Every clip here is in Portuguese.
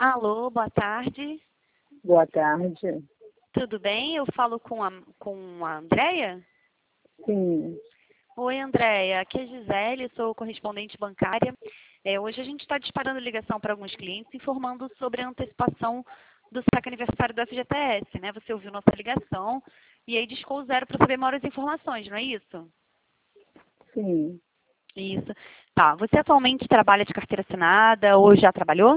Alô, boa tarde. Boa tarde. Tudo bem? Eu falo com a Andréia? Sim. Oi, Andréia. Aqui é Gisele, sou correspondente bancária. Hoje a gente está disparando ligação para alguns clientes, informando sobre a antecipação do saque aniversário do FGTS, né? Você ouviu nossa ligação e aí discou o zero para saber maiores informações, não é isso? Sim. Isso. Tá. Você atualmente trabalha de carteira assinada ou já trabalhou?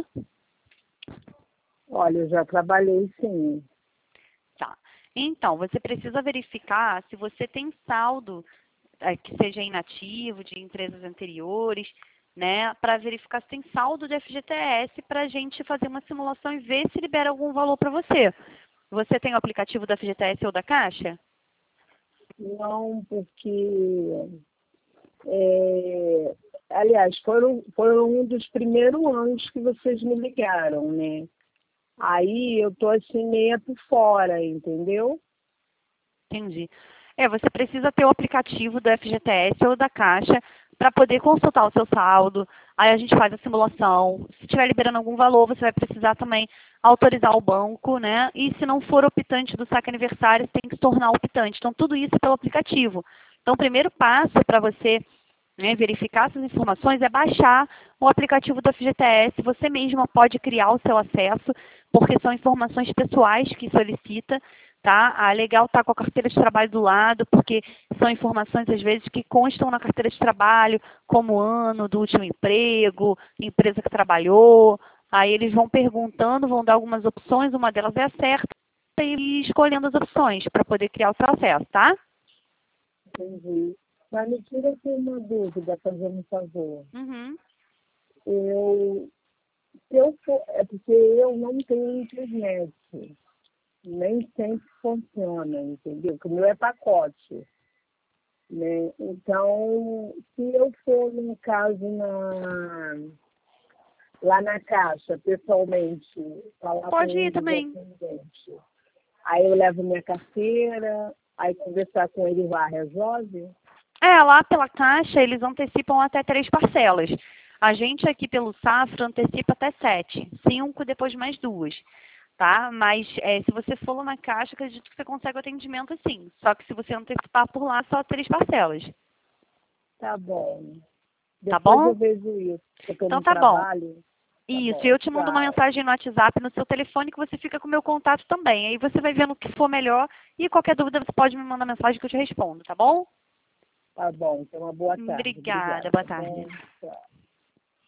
Olha, eu já trabalhei, sim. Tá. Então, você precisa verificar se você tem saldo que seja inativo de empresas anteriores, né, para verificar se tem saldo de FGTS para a gente fazer uma simulação e ver se libera algum valor para você. Você tem o aplicativo da FGTS ou da Caixa? Não, porque, aliás, foram um dos primeiros anos que vocês me ligaram, né? Aí eu tô assim meia por fora, entendeu? Entendi. Você precisa ter o aplicativo do FGTS ou da Caixa para poder consultar o seu saldo. Aí a gente faz a simulação. Se estiver liberando algum valor, você vai precisar também autorizar o banco, né? E se não for optante do saque aniversário, você tem que se tornar optante. Então, tudo isso é pelo aplicativo. Então, o primeiro passo para você, né, verificar essas informações é baixar o aplicativo do FGTS. Você mesma pode criar o seu acesso, porque são informações pessoais que solicita, tá? É legal estar com a carteira de trabalho do lado, porque são informações, às vezes, que constam na carteira de trabalho, como o ano do último emprego, empresa que trabalhou. Aí eles vão perguntando, vão dar algumas opções, uma delas é a certa, e escolhendo as opções para poder criar o seu acesso, tá? Entendi. Mas me tira aqui uma dúvida, fazendo um favor. Uhum. Se eu for, é porque eu não tenho internet. Nem sempre funciona, entendeu? Porque o meu é pacote, né? Então, se eu for, no caso, lá na Caixa, pessoalmente, falar com Pode ir eles também. atendente, aí eu levo minha carteira, aí conversar com eles lá resolve? Lá pela Caixa, eles antecipam até 3 parcelas. A gente aqui pelo Safra antecipa até 7, 5, depois mais 2, tá? Mas se você for lá na Caixa, acredito que você consegue o atendimento sim. Só que se você antecipar por lá, só 3 parcelas. Tá bom. Tá Depois bom? eu vejo isso, porque eu Então não tá bom. trabalho. Tá Isso, bom, eu te mando uma tchau. mensagem no WhatsApp no seu telefone que você fica com o meu contato também. Aí você vai vendo o que for melhor e qualquer dúvida você pode me mandar mensagem que eu te respondo, tá bom? Tá bom, então uma boa tarde. Obrigada, Obrigada, boa tá bom? tarde. Tchau.